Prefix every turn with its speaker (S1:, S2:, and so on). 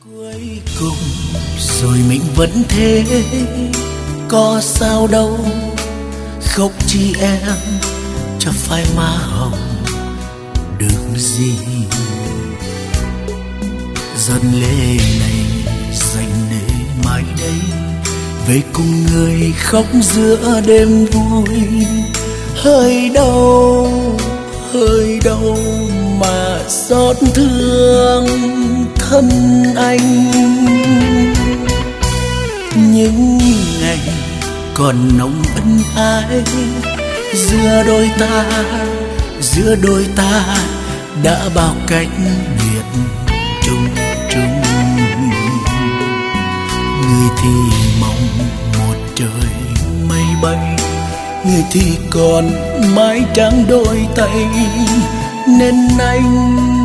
S1: Cuối cùng rồi mình vẫn thế, có sao đâu khóc chi em cho phai má hồng được gì. Giọt lệ này dành để mai đây về cùng người khóc giữa đêm vui. Hơi đau mà xót thương thân anh. Những ngày còn nồng ân ái giữa đôi ta đã bao cách biệt chung. Người thì mong một trời mây bay, người thì còn mái trắng đôi tay, nên anh